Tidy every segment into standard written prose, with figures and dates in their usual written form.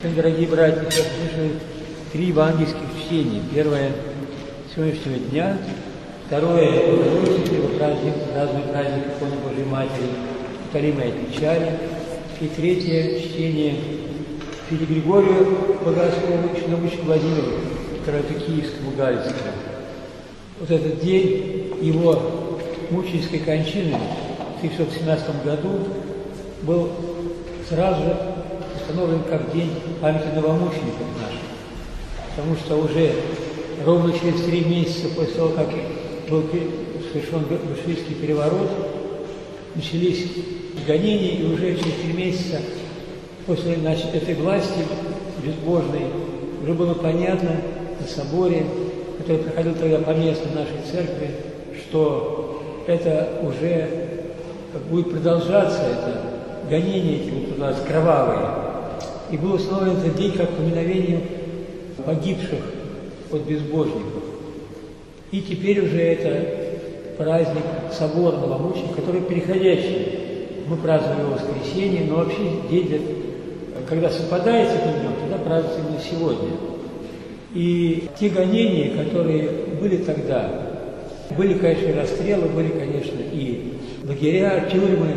Дорогие братья, сейчас слушают 3 евангельских чтения. Первое сегодняшнего дня, второе празднует праздник иконы Божьей Матери, утолимая печали, и третье чтение Святого Григория Богослова, чиновничку Владимиру, Киевскому Галицкому. Вот этот день его мученической кончины в 1617 году был сразу же установлен как день памяти новомучеников наших, потому что уже ровно через 3 месяца после того, как был совершен большевистский переворот, начались гонения, и уже через 3 месяца после этой власти безбожной уже было понятно на соборе, который проходил тогда поместно нашей церкви, что это уже будет продолжаться, это гонения эти будут продолжаться, кровавые. И был установлен этот день как поминовение погибших от безбожников. И теперь уже это праздник собора новомучеников, который переходящий. Мы празднуем его в воскресенье, но вообще день, когда совпадает с этим днем, тогда празднуется именно сегодня. И те гонения, которые были тогда, были, конечно, и расстрелы, были, конечно, и лагеря, тюрьмы,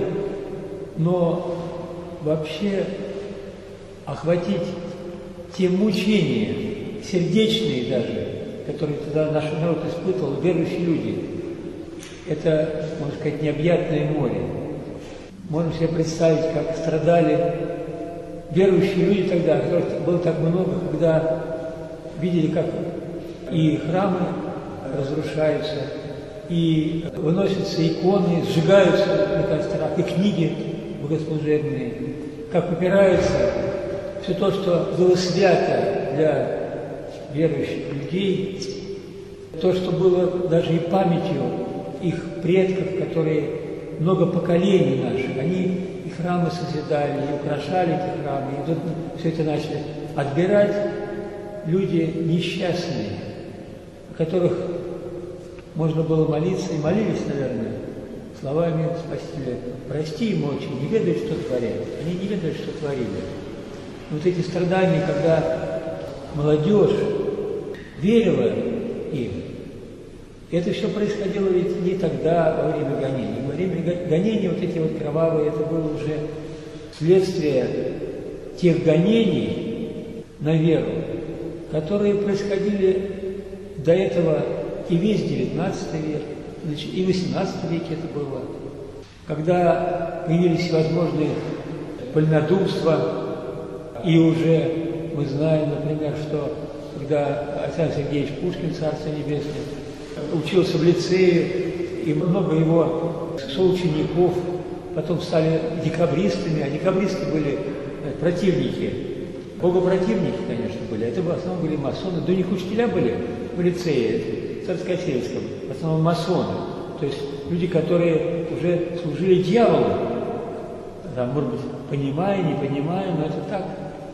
но вообще охватить те мучения, сердечные даже, которые тогда наш народ испытывал, верующие люди, это, можно сказать, необъятное море. Можем себе представить, как страдали верующие люди тогда, которых было так много, когда видели, как и храмы разрушаются, и выносятся иконы, сжигаются на кострах, и книги богослужебные, как упираются все то, что было свято для верующих людей, то, что было даже и памятью их предков, которые много поколений наших, они и храмы созидали, и украшали эти храмы, и тут все это начали отбирать люди несчастные, о которых можно было молиться, и молились, наверное, словами Спасителя: «Прости им, Отче, не ведают, что творят». Они не ведают, что творили. Вот эти страдания, когда молодежь верила им, это все происходило ведь не тогда, во время гонений. Во время гонений вот эти вот кровавые, это было уже следствие тех гонений на веру, которые происходили до этого и весь XIX век, и в XVIII веке это было, когда появились всевозможные вольнодумства, и уже мы знаем, например, что когда Александр Сергеевич Пушкин, Царство Небесное, учился в лицее, и много его соучеников потом стали декабристами, а декабристы были противники, богопротивники, конечно, были, это в основном были масоны, да у них учителя были в лицее Царскосельском, в основном масоны, то есть люди, которые уже служили дьяволу, да, может быть, понимая, не понимая, но это так.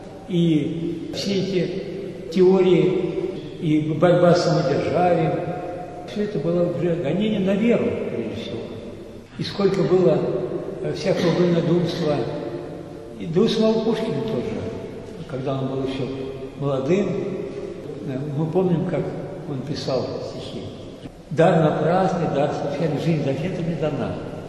И все эти теории и борьба с самодержавием, все это было уже гонение на веру, прежде всего. И сколько было всякого вольнодумства, и да у самого Пушкина тоже, когда он был еще молодым, мы помним, как он писал стихи: «Дар напрасный, дар случайный, жизнь зачем ты мне дана?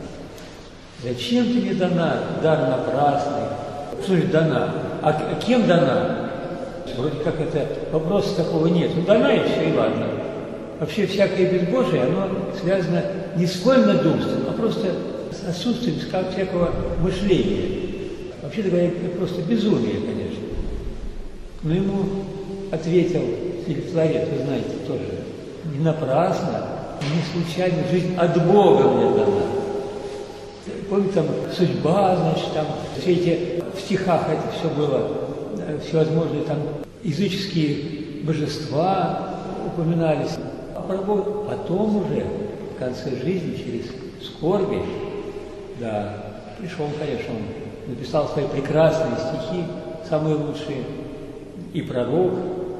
Зачем ты мне дана, дар напрасный?» Что же дана? А кем дана? Вроде как это вопроса такого нет. Ну, дана и все, и ладно. Вообще всякое безбожие, оно связано не с вольнодумством, а просто с отсутствием всякого мышления. Вообще-то говоря, это просто безумие, конечно. Но ему ответил Филарет, вы знаете, тоже: «Не напрасно, не случайно жизнь от Бога мне дана». Помните, там судьба, значит, там все эти в стихах это все было, всевозможные там языческие божества упоминались. А потом уже, в конце жизни, через скорби, да, пришел, конечно, он написал свои прекрасные стихи, самые лучшие, и пророк,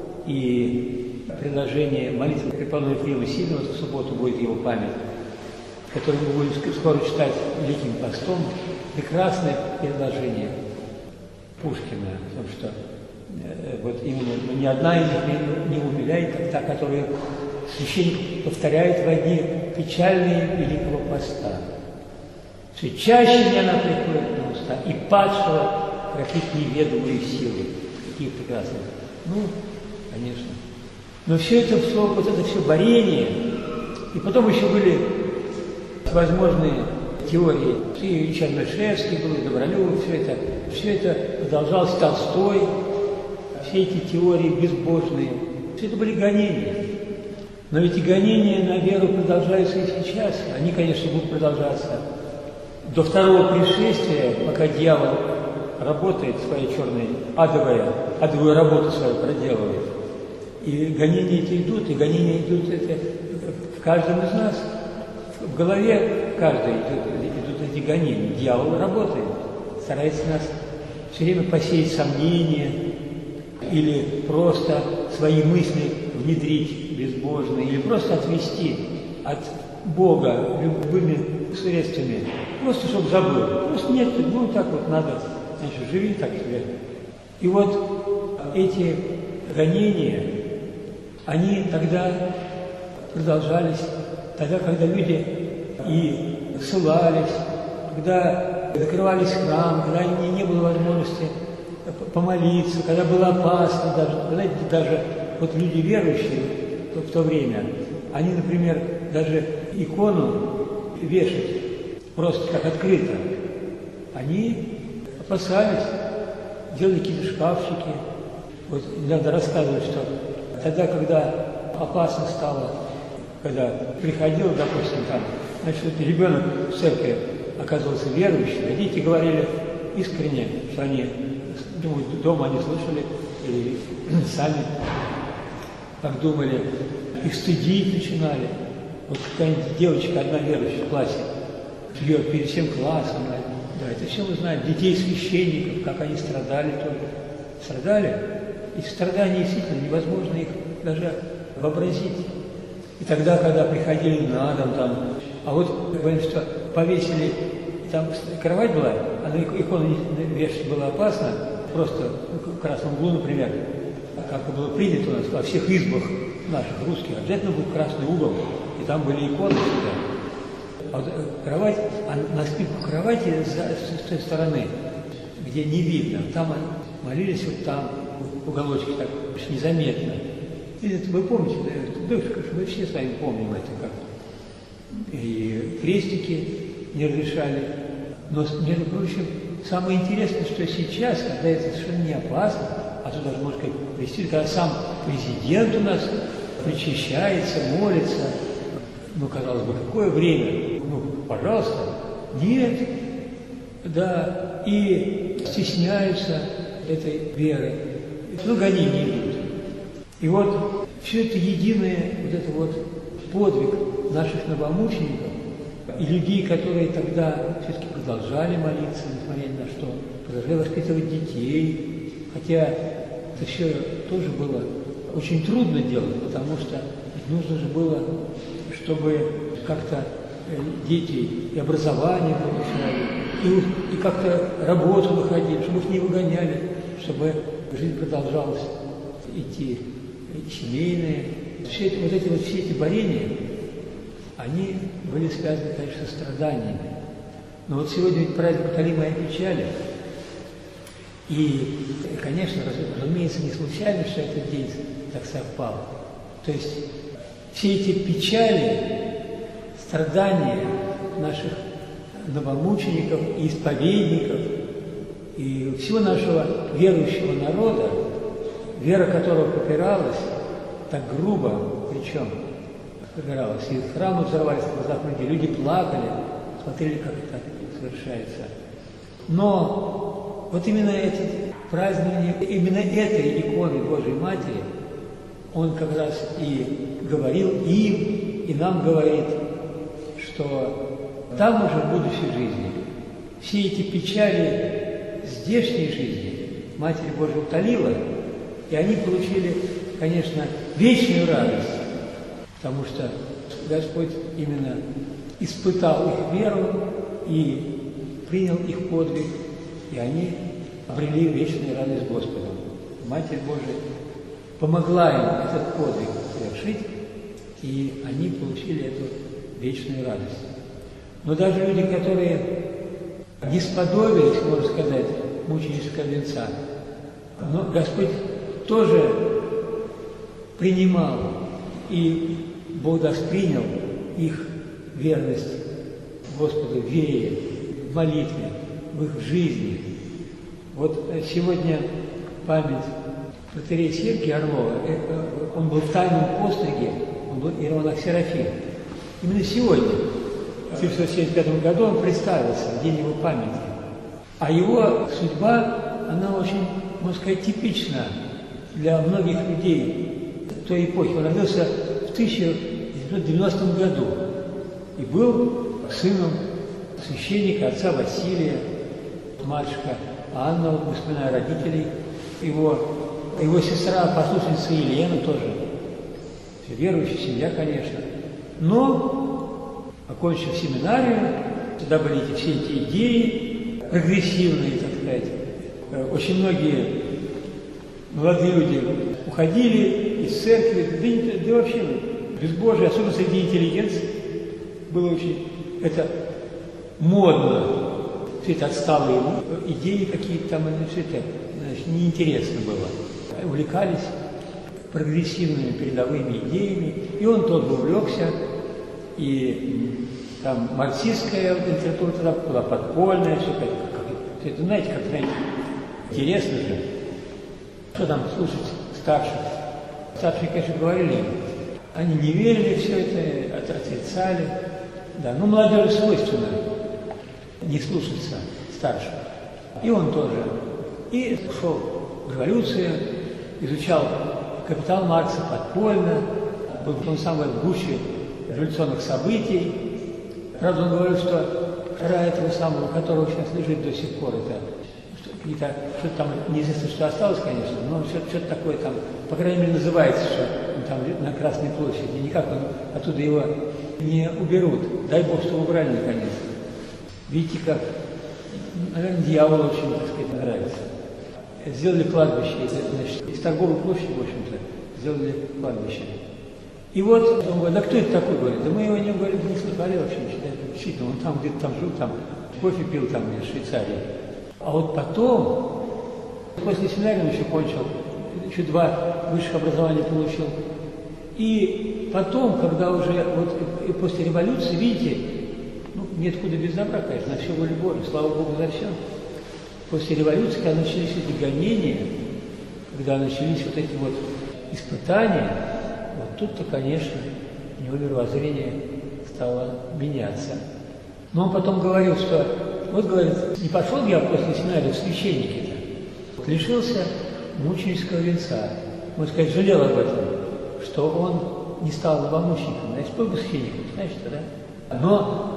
и предложение молитвы преподобного Ефрема Сильного, в субботу будет его память, который мы будем скоро читать Великим постом, прекрасное предложение Пушкина, потому что вот именно, ни одна из них не умиляет, как та, которую священник повторяет в дни печальные Великого Поста. Все чаще мне она приходит на уста, и падшего кропит неведомые силы. Какие прекрасные. Ну, конечно. Но все это все борение, и потом еще были возможные теории. И Чернышевский был, и Добролюбов, все это продолжалось, Толстой, все эти теории безбожные, все это были гонения. Но эти гонения на веру продолжаются и сейчас. Они, конечно, будут продолжаться до второго пришествия, пока дьявол работает своей черной, адовую работу свою проделывает. И гонения эти идут, и гонения идут это в каждом из нас. В голове каждой идут эти гонения. Дьявол работает, старается нас все время посеять сомнения или просто свои мысли внедрить безбожные, или просто отвести от Бога любыми средствами, просто чтобы забыл. Просто нет, ну так вот надо, значит, живи так себе. И вот эти гонения, они тогда продолжались, тогда, когда люди и ссылались, когда закрывались храмы, когда не было возможности помолиться, когда было опасно даже, знаете, даже вот люди верующие в то время, они, например, даже икону вешать просто как открыто, они опасались, делали какие-то шкафчики. Вот надо рассказывать, что тогда, когда опасно стало, когда приходил, допустим, там, значит, ребенок в церкви оказывался верующим, дети говорили искренне, что они, думают, дома они слышали, или сами как думали, их стыдить начинали. Вот какая-нибудь девочка, одна верующая в классе, живет перед всем классом, да, это все мы знаем, детей священников, как они страдали тоже. Страдали, и страдания действительно невозможно их даже вообразить. И тогда, когда приходили на дом, там, а вот, говорим, что повесили, там кровать была, а на икону вешать было опасно, просто в красном углу, например, как было принято у нас во всех избах наших русских, обязательно был красный угол, и там были иконы всегда. А вот кровать, а на спинку кровати с той стороны, где не видно, там молились вот там, в уголочке, так незаметно. И это вы помните, да, мы все с вами помним это, как и крестики не разрешали. Но, между прочим, самое интересное, что сейчас, когда это совершенно не опасно, а то даже, можно сказать, когда сам президент у нас причащается, молится, ну, казалось бы, какое время? Ну, пожалуйста. Нет. Да. И стесняются этой веры. Ну, гонения идут. И вот все это единое, вот это вот подвиг наших новомучеников и людей, которые тогда все-таки продолжали молиться, несмотря ни на что, продолжали воспитывать детей, хотя это все тоже было очень трудно делать, потому что нужно же было, чтобы как-то дети и образование получали, и как-то работу находили, чтобы их не выгоняли, чтобы жизнь продолжалась идти, семейные. Все эти борения, они были связаны, конечно, со страданиями. Но вот сегодня ведь праздник утолимой печали. И, конечно, разумеется, не случайно, что этот день так совпал. То есть все эти печали, страдания наших новомучеников и исповедников, и всего нашего верующего народа, вера которого попиралась, так грубо, причем попиралась, и храмы взорвались в глазах людей, люди плакали, смотрели, как это совершается. Но вот именно этот праздник, именно этой иконы Божьей Матери, он как раз и говорил им, и нам говорит, что там уже в будущей жизни все эти печали здешней жизни Матерь Божия утолила, и они получили, конечно, вечную радость, потому что Господь именно испытал их веру и принял их подвиг, и они обрели вечную радость Господа. Матерь Божия помогла им этот подвиг совершить, и они получили эту вечную радость. Но даже люди, которые не сподобились, можно сказать, мученического венца, но Господь тоже принимал и Бог воспринял их верность Господу в вере, в молитве, в их жизни. Вот сегодня память протерея Сергия Орлова, он был в тайном постриге, он был иеромонах Серафим. Именно сегодня, в 1975 году, он представился в день его памяти. А его судьба, она очень, можно сказать, типична для многих людей той эпохи. Он родился в 1990 году и был сыном священника отца Василия, матушка Анна, вот мы вспоминаем родителей, его сестра, послушница Елена тоже, верующая семья, конечно. Но, окончив семинарию, тогда были все эти идеи прогрессивные, так сказать. Очень многие молодые люди уходили из церкви, да вообще безбожие, особенно среди интеллигенции, было очень это модно. Все это отсталые идеи какие-то там, все это, значит, неинтересно было. Увлекались прогрессивными передовыми идеями, и он тоже увлекся, и там марксистская литература тогда была подпольная, все это, знаете, как, знаете, интересно же, что там слушать старших. Старшие, конечно, говорили, они не верили в все это, отрицали, да, но молодежи свойственно не слушаться старших. И он тоже. И шел в революцию, изучал «Капитал» Маркса подпольно, был в том самом гуще революционных событий. Правда, он говорил, что рай этого самого, которого сейчас лежит до сих пор, это что-то там, неизвестно, что осталось, конечно, но что-то такое там, по крайней мере, называется, что он там на Красной площади, никак он оттуда его не уберут. Дай Бог, что убрали наконец. Видите, как, наверное, дьяволу очень, так сказать, нравится. Сделали кладбище, значит, из торговой площади, в общем-то, сделали кладбище. И вот он говорит, да кто это такой, говорит, да мы его не, говорит, не слыхали вообще, действительно, он там где-то там жил, там кофе пил там в Швейцарии. А вот потом, после семинария он еще кончил, еще 2 высших образования получил. И потом, когда уже, вот после революции, видите, нет куда без добра, конечно, на все воля Божия, слава Богу за все. После революции, когда начались эти гонения, когда начались вот эти вот испытания, вот тут-то, конечно, у него мировоззрение стало меняться. Но он потом говорил, что, вот, говорит, не пошел я после семинарии в священники-то, лишился мученического венца. Можно сказать, жалел об этом, что он не стал новомучеником, значит, был бы священником, знаете, да? Но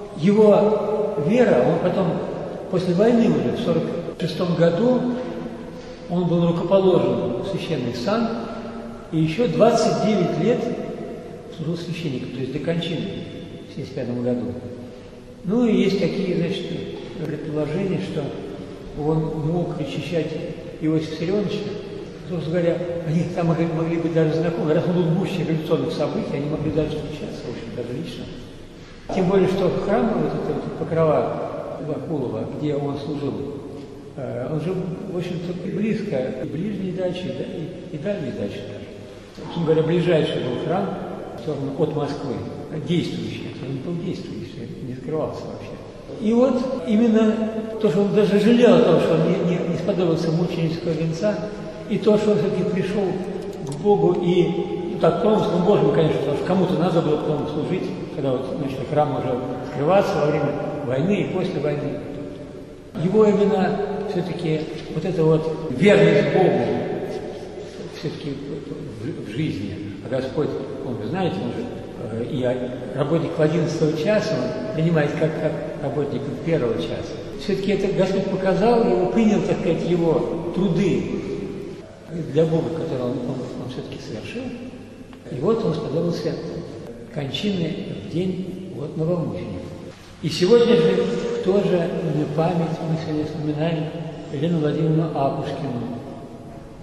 его вера, он потом, после войны уже, в 1946 году, он был рукоположен в священный сан, и еще 29 лет служил священником, то есть до кончины в 1975 году. Ну и есть такие, значит, предположения, что он мог причащать Иосифа Виссарионовича. Собственно говоря, они там могли быть даже знакомы. Раз он был в гуще революционных событий, они могли даже встречаться, в общем, даже лично. Тем более, что храм, вот это Покрова Вакулова, где он служил, он же, в общем-то, близко, и ближней дачи, да, и дальней дачи даже. Собственно говоря, ближайший был храм от Москвы, действующий, он был действующий, не закрывался вообще. И вот именно то, что он даже жалел о том, что он не сподобился мученического венца, и то, что он все-таки пришел к Богу и так промыслом Божьим, конечно, потому что кому-то надо было потом служить, когда вот, значит, храм уже скрывался во время войны и после войны. Его именно все-таки вот эта вот верность Богу все-таки в жизни. А Господь, он, вы знаете, он же и работник в 11 часа, он принимает как работник первого часа. Все-таки это Господь показал, его принял, так сказать, его труды для Бога, которые он все-таки совершил. И вот он сподобился кончины в день вот новомучения. И сегодня же тоже на память мы сегодня вспоминаем Елену Владимировну Апушкину.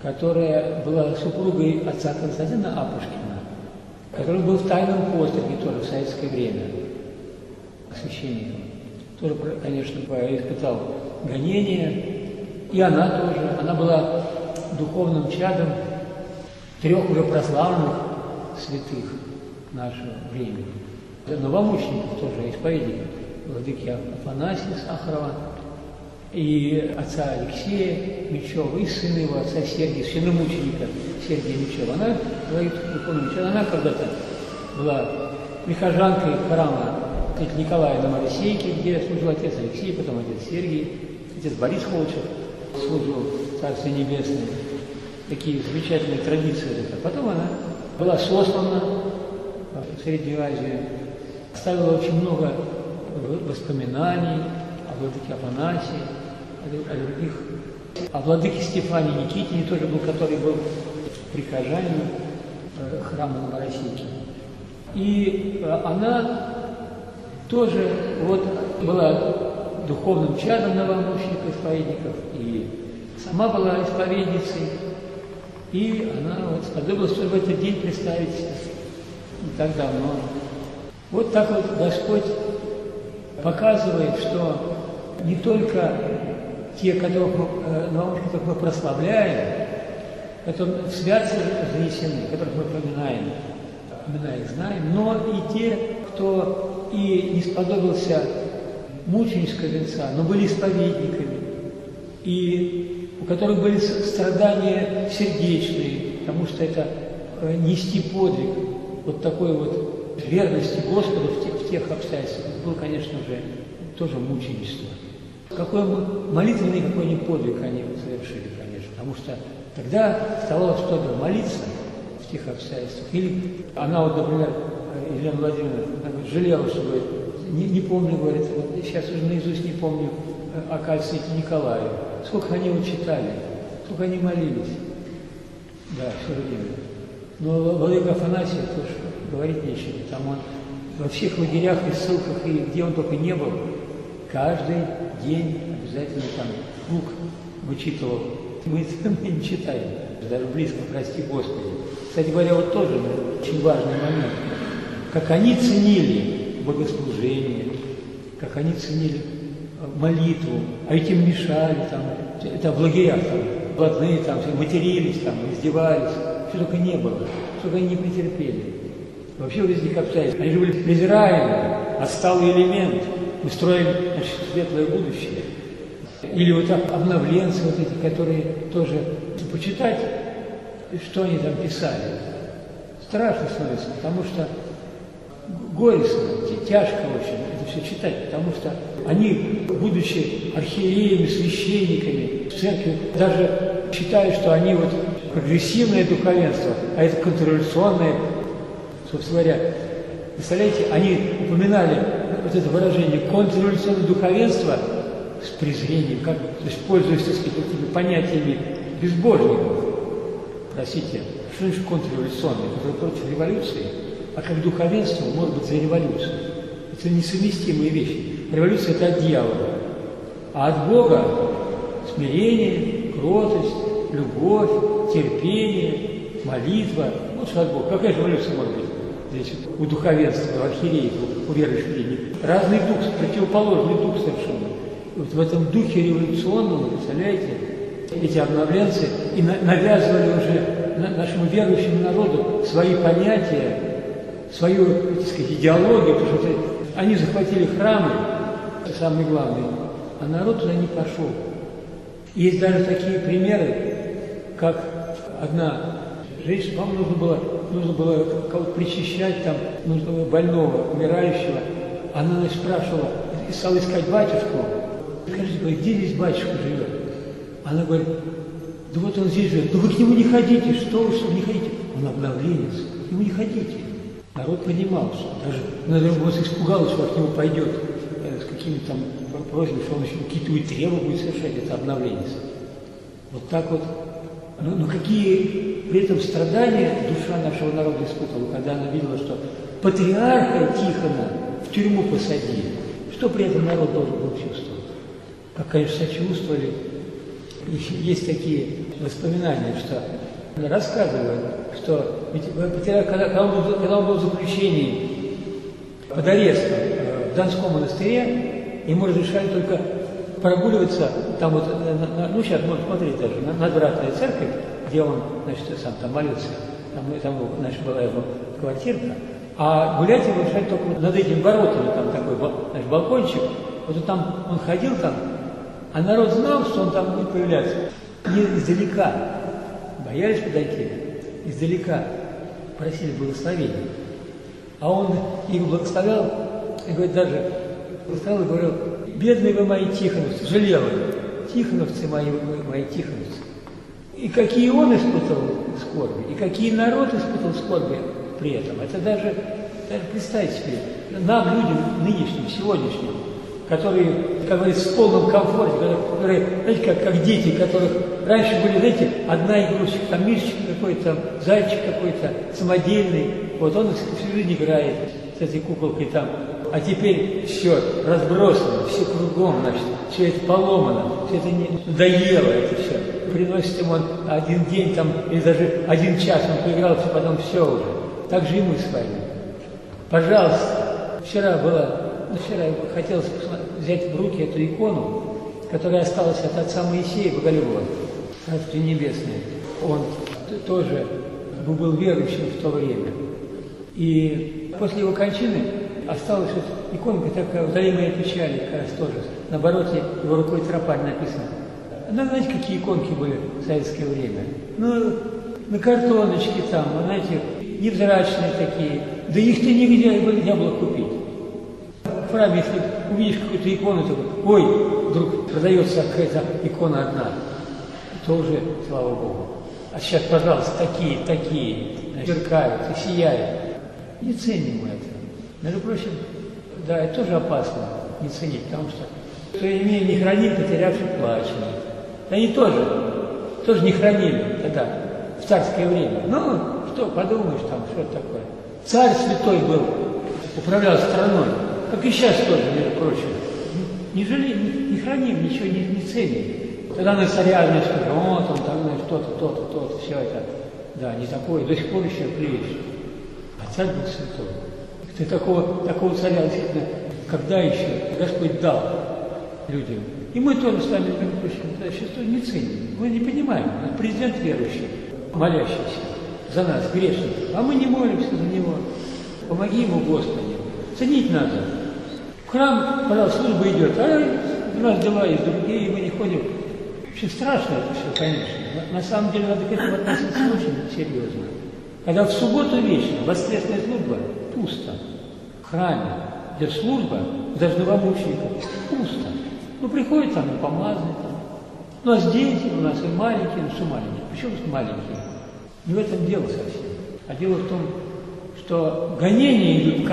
которая была супругой отца Константина Апушкина, который был в тайном постриге тоже в советское время, священником. Тоже, конечно, испытал гонения, и она тоже. Она была духовным чадом 3 уже прославленных святых нашего времени. Новомучеников тоже, исповедников, владыки Афанасия Сахарова, и отца Алексея Мечева, и сына его, отца Сергия, священномученика Сергия Мечева. Она говорит, она когда-то была прихожанкой храма Николая на Моисейке, где служил отец Алексей, потом отец Сергий, отец Борис Холчев служил в Царстве Небесное. Такие замечательные традиции. Потом она была сослана в Среднюю Азию, оставила очень много воспоминаний о владыке Афанасии, о других, о владыке Стефане Никитине, тоже был, который был прихожанином храма на Новороссийке. И она тоже вот была духовным чадом новомучеников, исповедников, и сама была исповедницей, и она вот сподобилась в этот день представить не так давно. Вот так вот Господь показывает, что не только те, которых мы прославляем, которые в святцы занесены, которых мы поминаем, имена их знаем, но и те, кто и не сподобился мученического венца, но были исповедниками, и у которых были страдания сердечные, потому что это нести подвиг вот такой вот верности Господу в тех обстоятельствах был, конечно же, тоже мученичество. Какой молитвенный, какой-нибудь подвиг они совершили, конечно, потому что тогда оставалось что-то молиться в тех обстоятельствах. Или она, вот, например, Елена Владимировна жалела, что говорит, не помню, говорит, вот сейчас уже наизусть не помню Акаль Святителя Николая. Сколько они его читали, сколько они молились. Да, все время. Но владыка Афанасия тоже говорить нечего. Там он во всех лагерях и ссылках, и где он только не был, каждый день обязательно там круг вычитывал. Мы не читаем, даже близко, прости Господи. Кстати говоря, вот тоже очень важный момент. Как они ценили богослужение, как они ценили молитву, а этим мешали, там, это в лагерях, там, блатные, там, матерились, там, издевались, что только не было, что только они не претерпели. Вообще в этих обстоятельствах они же были презираемы, отсталый элемент, мы строим, значит, светлое будущее. Или вот обновленцы вот эти, которые тоже, почитать, что они там писали, страшно становится, потому что горестно, тяжко очень это все читать, потому что они, будучи архиереями, священниками в церкви, даже считают, что они вот прогрессивное духовенство, а это контрреволюционное, собственно говоря. Представляете, они упоминали вот это выражение контрреволюционное духовенство с презрением, как, то есть пользуясь, так сказать, этими понятиями безбожников. Простите, что значит контрреволюционное, которое против революции? А как духовенство может быть за революцию. Это несовместимые вещи. Революция – это от дьявола. А от Бога – смирение, кротость, любовь, терпение, молитва. Вот что от Бога. Какая же революция может быть здесь у духовенства, у архиереев, у верующих людей? Разный дух, противоположный дух совершенно. Вот в этом духе революционном, представляете, эти обновленцы и навязывали уже нашему верующему народу свои понятия, свою, так сказать, идеологию, потому что они захватили храмы, это самое главное, а народ туда не пошел. Есть даже такие примеры, как одна женщина, по-моему, нужно было кого-то причащать, там, нужно было больного, умирающего. Она, значит, спрашивала, и стала искать батюшку. Скажите, говорит, где здесь батюшка живет? Она говорит, да вот он здесь живет. Да вы к нему не ходите, что вы не ходите? Он обновленец, к нему не ходите. Народ понимал, что даже просто испугалась, что к нему пойдет с какими-то там просьбами, что он еще какие-то требования будет совершать, это обновленец. Вот так вот. Но какие при этом страдания душа нашего народа испытывала, когда она видела, что патриарха Тихона в тюрьму посадили. Что при этом народ должен был чувствовать? Как, конечно, сочувствовали. Есть такие воспоминания, что рассказывают, что ведь, когда он был в заключении под арестом в Донском монастыре, ему разрешали только прогуливаться там вот, ну сейчас можно смотреть даже, надвратная церковь, где он, значит, сам там молился, там значит, была его квартирка, а гулять ему разрешали только над этими воротами, там такой, значит, балкончик, вот там он ходил там, а народ знал, что он там будет появляться. Не издалека, боялись подойти, издалека просили благословения. А он их благословлял, и говорит, даже благословлял и говорил: бедные вы мои тихоновцы, жалел их, тихоновцы мои тихоновцы. И какие он испытывал скорби, и какие народ испытывал скорби при этом. Это даже представить себе, нам, людям нынешним, сегодняшним, которые, как говорится, в полном комфорте, которые, знаете, как дети, которых раньше были, знаете, одна игрушечка, там мишечка какой-то, там зайчик какой-то, самодельный, вот он всю жизнь играет с этой куколкой там, а теперь все разбросано, все кругом, значит, все это поломано, все это надоело, это все. Приносит ему он один день там, или даже 1 час он поигрался, потом все уже. Так же и мы с вами. Пожалуйста, вчера я хотелось взять в руки эту икону, которая осталась от отца Моисея Боголюбова, Царствие Небесное. Он тоже был верующим в то время. И после его кончины осталась вот иконка такая, «Утолимая печаль», как раз тоже. На обороте его рукой Тропарь написано. Ну, знаете, какие иконки были в советское время? Ну, на картоночке там, знаете, невзрачные такие. Да их-то нигде нельзя было купить. В храме, если увидишь какую-то икону, то ой, вдруг продается какая-то икона одна, то уже, слава Богу. А сейчас, пожалуйста, такие, сверкают и сияют. Не ценим мы это. Между прочим, да, это тоже опасно не ценить, потому что кто имеет не хранит, потерявший плачет. Они тоже не хранили тогда, в царское время. Ну, что, подумаешь там, что это такое. Царь святой был, управлял страной, как и сейчас тоже, между прочим. Не жалеем, не храним, ничего не ценим. Тогда на царя, значит, вот он там, значит, то-то, все это. Да, не такое, до сих пор еще клеишь. А царь был святой. Ты такого царя, действительно, когда еще Господь дал людям. И мы тоже с вами, между прочим, сейчас не ценим. Мы не понимаем. Президент верующий, молящийся за нас, грешников. А мы не молимся за него. Помоги ему, Господи. Ценить надо. В храм, пожалуйста, служба идет, а у нас дела есть другие, мы не ходим. Вообще страшно это все, конечно. На самом деле надо к этому относиться очень серьезно. Когда в субботу вечером воскресная служба, пусто. В храме, где служба, даже новомучеников, пусто. Ну, приходит там и помазанный там. У нас дети, у нас и маленькие, ну что маленькие? Почему маленькие? Не в этом дело совсем. А дело в том, что гонения идут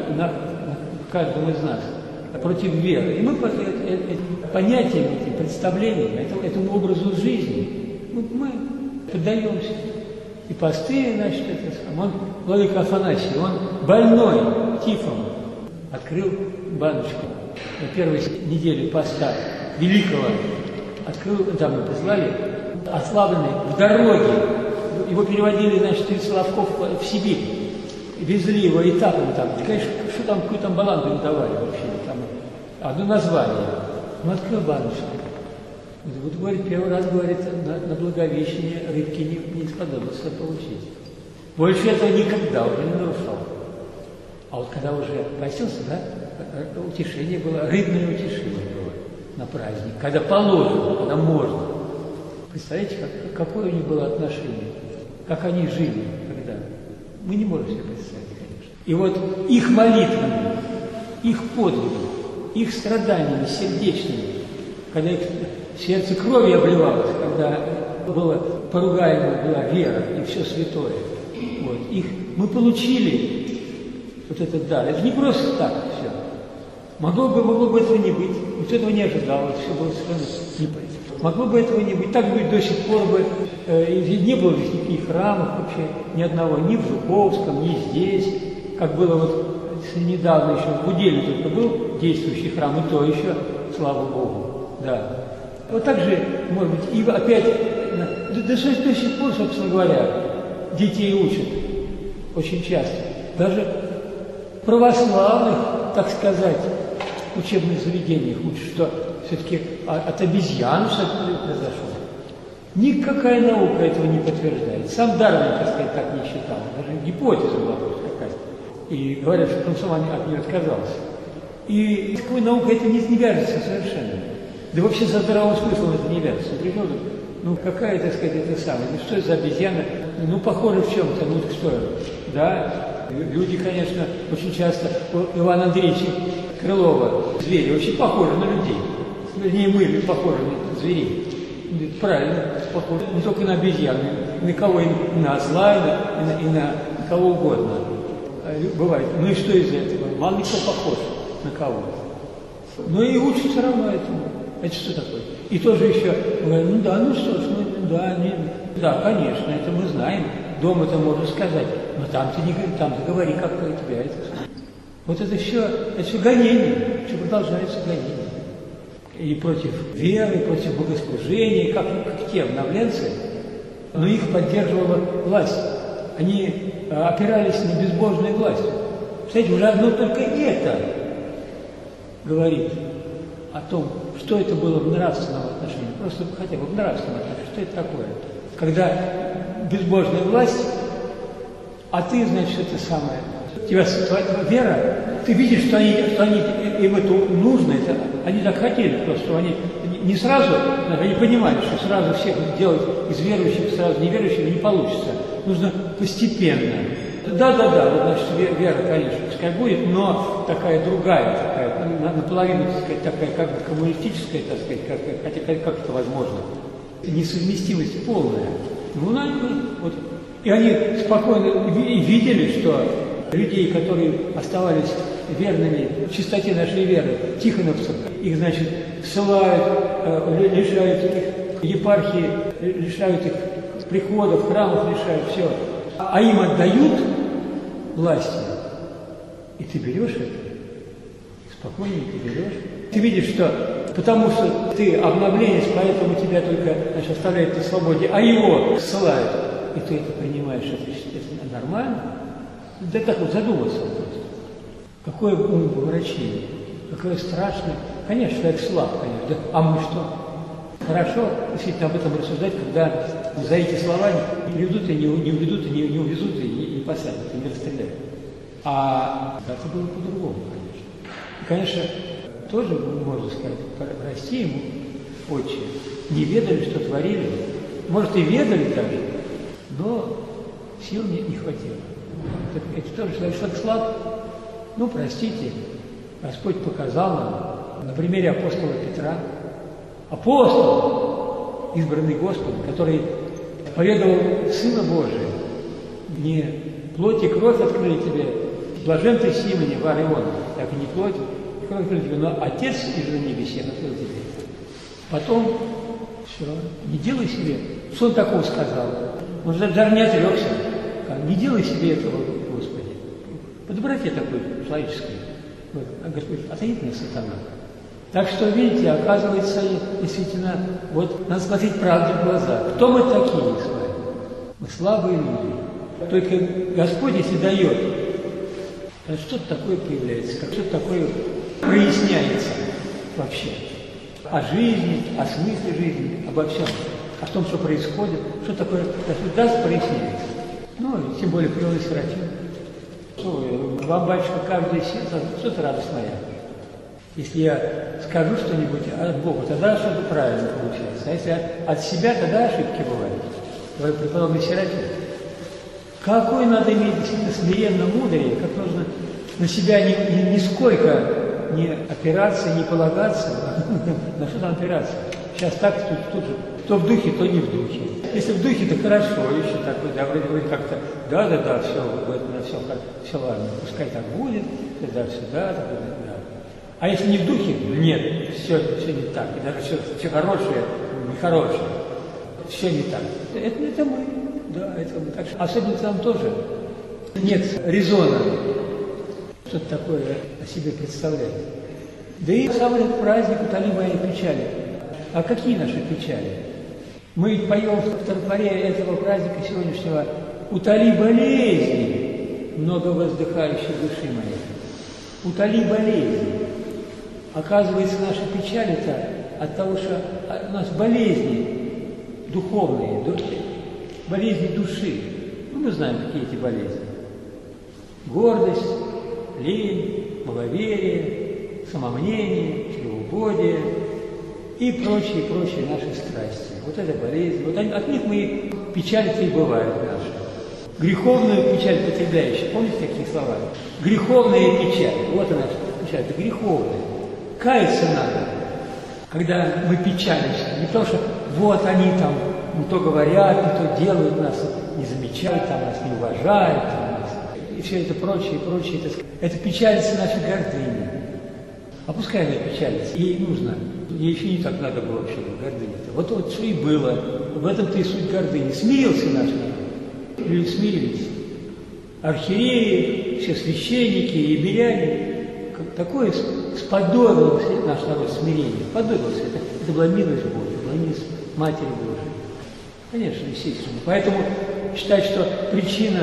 каждому из нас против веры. И мы понятиями, этим представлениями, этому образу жизни, мы поддаемся. И посты, значит, он, владыка Афанасий, он больной тифом, открыл баночку на первой неделе поста великого, открыл, там мы прислали, ослабленный в дороге. Его переводили, значит, из Соловков в Сибирь. Везли его этапами там. И, конечно, что там, какую там баланду не давали вообще. Там одно название. Он открыл баночку. Вот, говорит, первый раз, говорит, на Благовещение рыбки не сподобился получить. Больше этого никогда уже не нарушал. А вот когда уже постился, да, утешение было, рыбное утешение было на праздник. Когда положено, когда можно. Представляете, какое у них было отношение, как они жили тогда. Мы не можем себе представить, конечно. И вот их молитвами, их подвигом, их страданиями сердечными, когда их сердце кровью обливалось, когда была поругаема была вера и все святое. Вот. Мы получили вот этот дар. Это не просто так все. Могло бы этого не быть. Никто этого не ожидал. Это все было совершенно неправильно. Могло бы этого не быть. Так бы до сих пор бы не было здесь никаких храмов вообще, ни одного, ни в Жуковском, ни здесь. Как было вот недавно еще в Гуделе только был действующий храм, и то еще, слава Богу. Да. Вот так же, может быть, и опять, до сих пор, собственно говоря, детей учат очень часто. Даже православных, так сказать, учебных заведениях учат, что все-таки от обезьян что-то произошло. Никакая наука этого не подтверждает. Сам Дарвин, так сказать, так не считал. Даже гипотеза была какая-то. И говорят, что Франсуа от нее отказался. И такой наукой это не вяжется совершенно. Да вообще со здравого смысла это не вяжется. Причем, ну какая, так сказать, это самое. Ну что это за обезьяна? Ну похоже в чем-то, ну что, да. Люди, конечно, очень часто, у Ивана Андреевича Крылова, звери, очень похожи на людей. Вернее, мы похожи на зверей. Правильно, похожи не только на обезьян, на кого и на осла, и на кого угодно. Бывает. Ну и что из этого? Мало ли кто похож на кого. Но и учат все равно этому. Это что такое? И тоже еще, ну да, ну что ж, ну да, да, конечно, это мы знаем. Дома-то можно сказать, но там-то не говори, там-то говори, как у тебя это. Вот это все гонение, все продолжается гонение. И против веры, против богослужения, как те обновленцы, но их поддерживала власть. Они опирались на безбожную власть. Кстати, уже одно только это говорит о том, что это было в нравственном отношении. Просто хотя бы в нравственном отношении. Что это такое? Когда безбожная власть, а ты, значит, это самое. Твоя вера, ты видишь, что они им это нужно, это, они так хотели просто, что они не сразу, они понимали, что сразу всех делать из верующих, сразу неверующих не получится. Нужно постепенно. Да, вот, значит, вера, конечно, пускай будет, но такая другая, такая, наполовину, так сказать, такая как бы коммунистическая, так сказать, хотя как это возможно. Несовместимость полная. Ну, вот. И они спокойно видели, что людей, которые оставались верными чистоте нашей веры, тихоновцев, их, значит, ссылают, лишают их епархии, лишают их приходов, храмов лишают, все. А им отдают власти. И ты берешь это, спокойненько берешь. Ты видишь, что потому что ты обновленец, поэтому тебя только, значит, оставляют на свободе, а его ссылают. И ты это принимаешь, это нормально. Да так вот задуматься просто. Какое умопомрачение, какое страшное. Конечно, человек слаб, конечно. Да? А мы что? Хорошо действительно об этом рассуждать, когда за эти слова не приведут, и не уведут, и не увезут, и не посадят, и не расстреляют. А это было по-другому, конечно. И, конечно, тоже, можно сказать, прости ему, отче, не ведали, что творили. Может, и ведали даже, но сил не хватило. Это тоже человек слаб. Ну, простите, Господь показал нам на примере апостола Петра. Апостол, избранный Господом, который поведал Сына Божия. Не плоть и кровь открыли тебе, блажен ты, Симоне, Вар Иона, так и не плоть и кровь открыли тебе, но Отец из на небесе открыл тебе. Потом, все, не делай себе. Что он такого сказал? Он даже не отрекся. Не делай себе этого, Господи. По доброте такой человеческой. Господь, отойди мне, сатана. Так что, видите, оказывается, действительно, вот надо смотреть правде в глаза. Кто мы такие с вами? Мы слабые люди. Только Господь, если дает, что-то такое появляется, как что-то такое проясняется вообще. О жизни, о смысле жизни, обо всем. О том, что происходит, что такое Господь даст, проясняется. Ну, тем более привел сиротин. Вам, батюшка, каждое сердце, что-то радость моя. Если я скажу что-нибудь от Бога, тогда что-то правильно получается. А если от себя, тогда ошибки бывают. Говорю, преподобный сиротин. Какой надо иметь действительно смиренно мудрее, как нужно на себя нисколько не опираться, не полагаться. На что там опираться? Сейчас так, тут же. То в духе, то не в духе. Если в духе, то хорошо, еще так вот, да, вроде как-то, да, все ладно, пускай так будет, сюда, да. А если не в духе, нет, все не так, и даже все хорошее, нехорошее, все не так. Это мы, да, это мы. Так что, особенно там тоже нет резона, что-то такое о себе представлять. Да и самый праздник утоли мои печали. А какие наши печали? Мы поем в тропаре этого праздника сегодняшнего: «Утоли болезни, много воздыхающей души моей». Утоли болезни. Оказывается, наша печаль – это от того, что у нас болезни духовные, болезни души. Ну, мы знаем, какие эти болезни. Гордость, лень, маловерие, самомнение, чревоугодие и прочие наши страсти. Вот это болезни. Вот от них мы печаль-то и бывает наша. Греховную печаль потребляющая. Помните такие слова? Греховная печаль. Вот она печаль. Это греховная. Каяться надо, когда мы печалимся. Не потому что вот они там не то говорят, не то делают, нас не замечают, там, нас не уважают, там, нас, и все это прочее. Это печалится наша гордыня. А пускай она печалится. Ей нужно. Ей еще не так надо было вообще гордыня-то. Вот что и было. В этом-то и суть гордыни. Смирился наш народ. Люди смирились. Архиереи, все священники и миряне. Такое сподобился наш народ смирения. Сподобился. Это была милость Божия, была милость Матери Божией. Конечно, естественно. Поэтому считать, что причина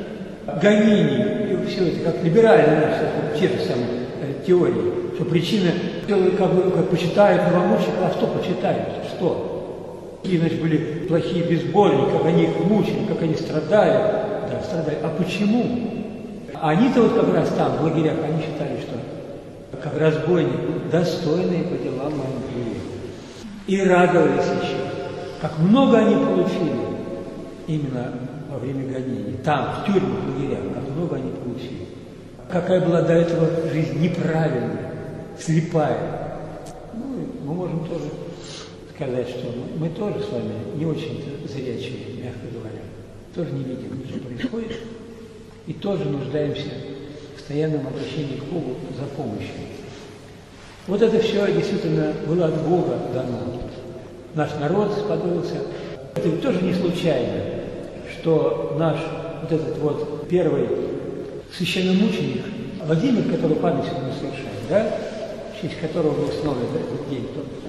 гонений, и все это как либеральные наши, те же самые теории, что причина, как почитают новомучеников, а что почитают? Что? Какие, значит, были плохие безбожники, как они их мучили, как они страдали. Да, страдали. А почему? Они-то вот как раз там, в лагерях, они считали, что как разбойники, достойные по делам моим были. И радовались еще, как много они получили именно во время гонений. Там, в тюрьмах, в лагерях, как много они получили. Какая была до этого жизнь неправильная, слепая. Ну, мы можем тоже сказать, что мы тоже с вами не очень-то зрячие, мягко говоря. Тоже не видим, что происходит. И тоже нуждаемся в постоянном обращении к Богу за помощью. Вот это все действительно было от Бога дано. Наш народ сподобился. Это ведь тоже не случайно, что наш вот этот вот первый священномученик Владимир, который память мы совершаем, да, в честь которого был установлен этот день.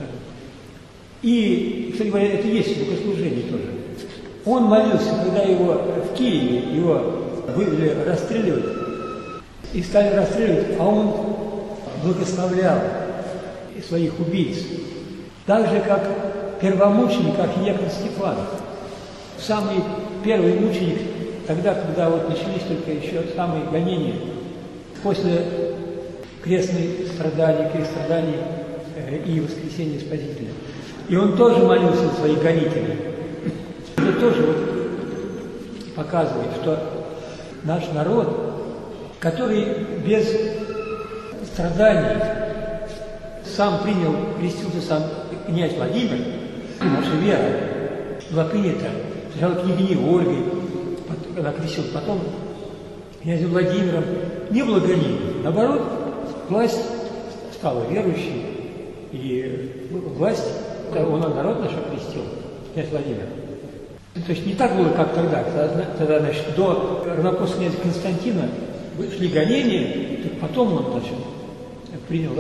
И, кстати говоря, это есть богослужение тоже. Он молился, когда его в Киеве, его вывели расстреливать, и стали расстреливать, а он благословлял своих убийц. Так же, как первомученик архиерей Стефан, самый первый мученик, тогда, когда вот начались только еще самые гонения, после крестных страданий и воскресения Спасителя. И он тоже молился за своих гонителей. Это тоже вот показывает, что наш народ, который без страданий сам принял, крестился сам князь Владимир, и наша вера была принята. Сначала княгиней Ольгой, она крестилась, потом князем Владимиром. Не было гонений. Наоборот, власть стала верующей, и власть, он народ наш окрестил, князь Владимир. То есть не так было, как тогда. Тогда, значит, до равнопостного князя Константина шли гонения, потом он, значит, принял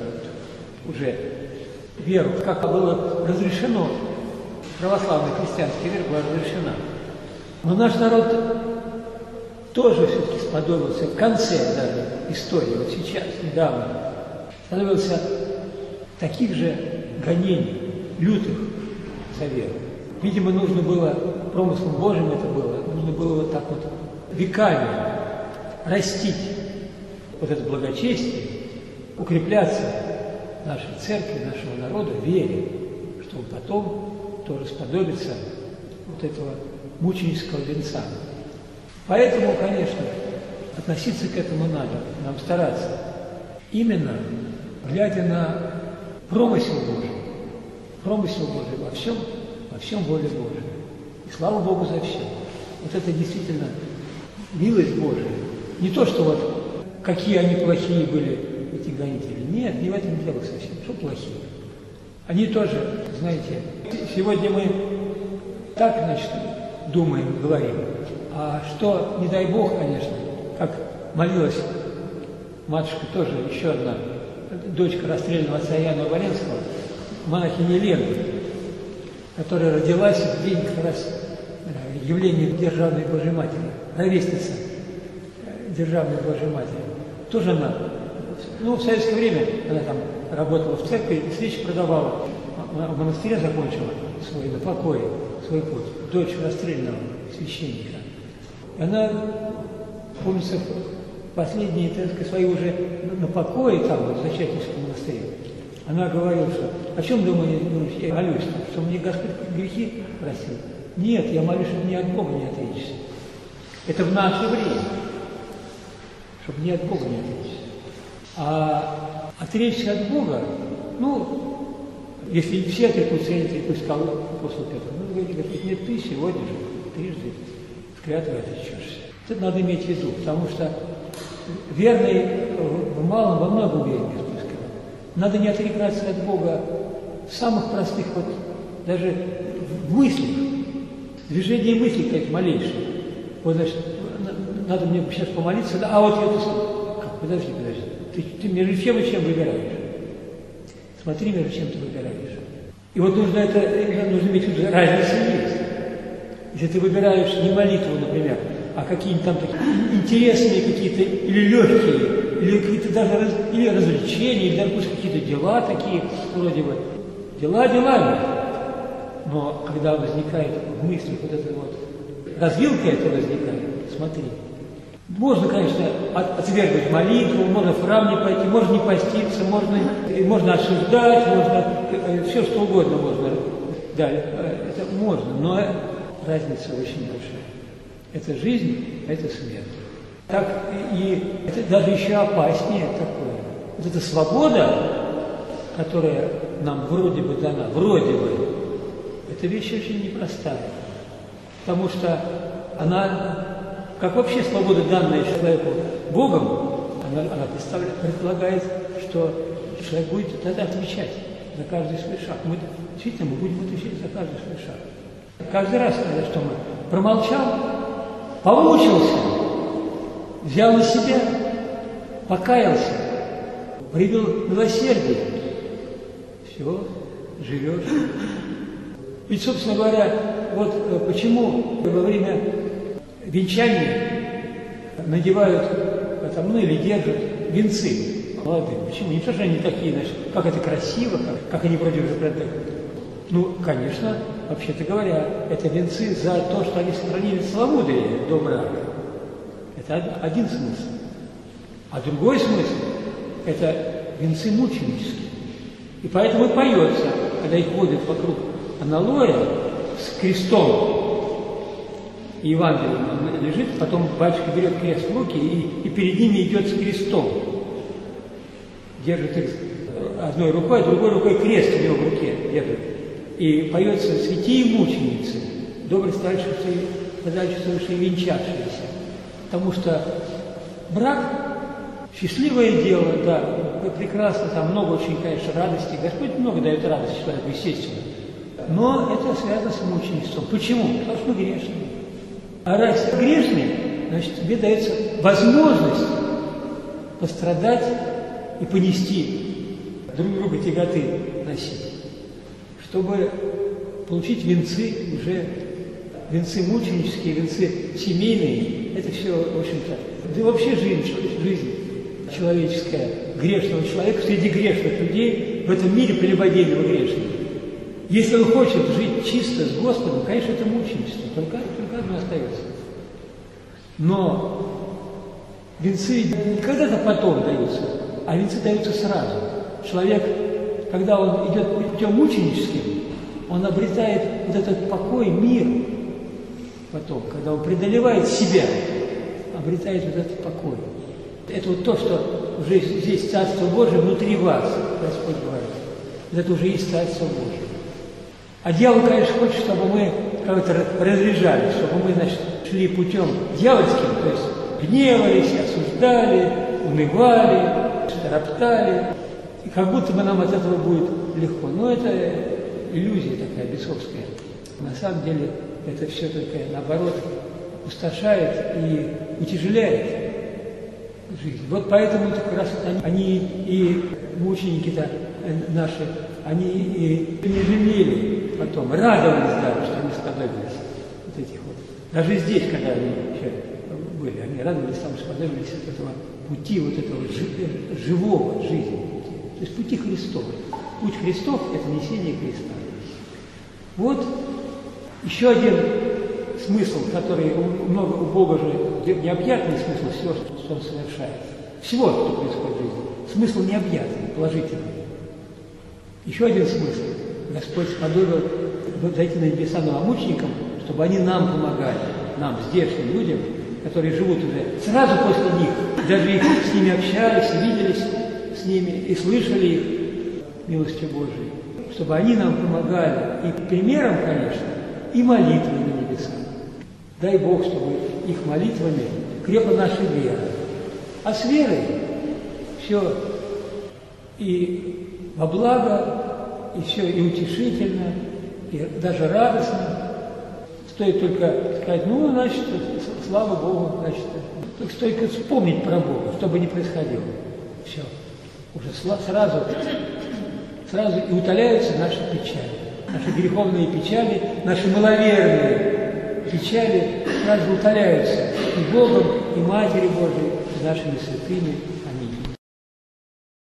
уже веру, как было разрешено, православная христианская вера была разрешена. Но наш народ тоже все-таки сподобился в конце даже истории, вот сейчас, недавно, сподобился таких же гонений, лютых за веру. Видимо, нужно было, промыслом Божьим это было, нужно было вот так вот веками растить вот это благочестие, укрепляться нашей церкви, нашего народа в вере, чтобы потом тоже сподобиться вот этого мученического венца. Поэтому, конечно, относиться к этому надо, нам стараться. Именно глядя на промысел Божий во всем воля Божия. И слава Богу за все. Вот это действительно милость Божия. Не то, что вот какие они плохие были, эти гонители. Нет, не в этом дело совсем. Что плохие? Они тоже, знаете, сегодня мы так, значит, думаем, говорим. А что, не дай Бог, конечно, как молилась матушка тоже, еще одна, дочка расстрелянного отца Иоанна Валенского, монахиня Лена. которая родилась в день как раз явления Державной Божьей Матери, ровесница Державной Божьей Матери. Тоже она, в советское время она там работала в церкви, свечи продавала, в монастыре закончила свой на покое, свой путь, дочь расстрелянного священника. Она, помнится, последние, так сказать, свои уже на покое там, в Зачатинском монастыре, она говорила, что о чем думаешь, я молюсь, что мне Господь грехи простил? Нет, я молюсь, чтобы ни от Бога не отречься. Это в наше время, чтобы ни от Бога не отречься. А отречься от Бога, если все отрекутся, я не отрекусь, сказал апостол Петр. Говорит, нет, ты сегодня же трижды в клятве отречешься. Это надо иметь в виду, потому что верный в малом, во многом уверен, Господь сказал. Надо не отрекаться от Бога в самых простых, даже в мыслях, движение мыслей, как малейшее. Вот, значит, надо мне сейчас помолиться, а вот я тут, подожди, ты между чем и чем выбираешь? Смотри, между чем ты выбираешь. И вот нужно иметь в виду, разница есть. Если ты выбираешь не молитву, например, а какие-нибудь там такие интересные какие-то, или легкие, или какие-то даже или развлечения, или даже пусть какие-то дела такие, вроде бы. Дела делами. Но когда возникает в мыслях вот эта вот развилка эта возникает, смотри. Можно, конечно, отвергнуть молитву, можно в храм не пойти, можно не поститься, можно осуждать, можно все что угодно можно. Да, это можно, но разница очень большая. Это жизнь, это смерть. Так и это даже еще опаснее такое. Вот эта свобода, которая нам вроде бы дана, это вещь очень непростая. Потому что она, как вообще свобода, данная человеку Богом, она предполагает, что человек будет тогда отвечать за каждый свой шаг. Мы будем отвечать за каждый свой шаг. Каждый раз, когда что мы промолчал, помучился, взял на себя, покаялся, проявил милосердие, все, живешь. Ведь, собственно говоря, вот почему во время венчания надевают или держат венцы молодым. Почему? Не потому что они такие, значит, как это красиво, как они вроде уже продают. Конечно, вообще-то говоря, это венцы за то, что они сохранили целомудрие до брака. Это один смысл. А другой смысл – это венцы мученические. И поэтому и поется, когда их водят вокруг аналоя с крестом, и Евангелие лежит, потом батюшка берет крест в руки и перед ними идет с крестом. Держит их одной рукой, а другой рукой крест у него в руке держит. И поется «Святие мученицы, добрые страдальщицы и венчавшиеся». Потому что брак – счастливое дело, да, прекрасно, там много очень, конечно, радости. Господь много дает радости человеку, естественно. Но это связано с мученичеством. Почему? Потому что мы грешные. А раз грешный, значит, тебе дается возможность пострадать и понести друг друга тяготы носить, чтобы получить венцы, уже венцы мученические, венцы семейные. Это все, в общем-то, да и вообще жизнь человеческая, грешного человека среди грешных людей в этом мире прелюбодейного грешного. Если он хочет жить чисто с Господом, конечно, это мученичество, только одно остается. Но венцы не когда-то потом даются, а венцы даются сразу. Человек, когда он идет путем мученическим, он обретает вот этот покой, мир потом, когда он преодолевает себя, обретает вот этот покой. Это вот то, что уже здесь Царство Божие внутри вас, Господь говорит. Это уже есть Царство Божие. А дьявол, конечно, хочет, чтобы мы как-то разряжались, чтобы мы, значит, шли путем дьявольским, то есть гневались, осуждали, унывали, роптали. И как будто бы нам от этого будет легко. Но это иллюзия такая бесовская. На самом деле это все только, наоборот, опустошает и утяжеляет жизнь. Вот поэтому как раз они и мученики-то наши, они и не жалели потом радовались даже, что они сподобились вот этих вот. Даже здесь, когда они еще были, они радовались тому, что сподобились от этого пути, вот этого живого жизни. То есть пути Христова. Путь Христов – это несение креста. Вот еще один смысл, который у Бога же необъятный смысл всего, что Он совершает. Всего, что происходит в жизни. Смысл необъятный, положительный. Еще один смысл. Господь сподобил зайти на небеса новомученикам, чтобы они нам помогали, нам, здешним людям, которые живут уже сразу после них. Даже их с ними общались, виделись с ними и слышали их милостью Божией. Чтобы они нам помогали и примером, конечно, и молитвой на небесах. Дай Бог, чтобы их молитвами крепла наша вера. А с верой все и во благо, и все и утешительно, и даже радостно. Стоит только сказать, ну, значит, слава Богу, значит, стоит только вспомнить про Бога, что бы ни происходило. Все. Уже сразу и утоляются наши печали. Наши греховные печали, наши маловерные печали сразу утоляются и Богом, и Матерью Божией, и нашими святыми.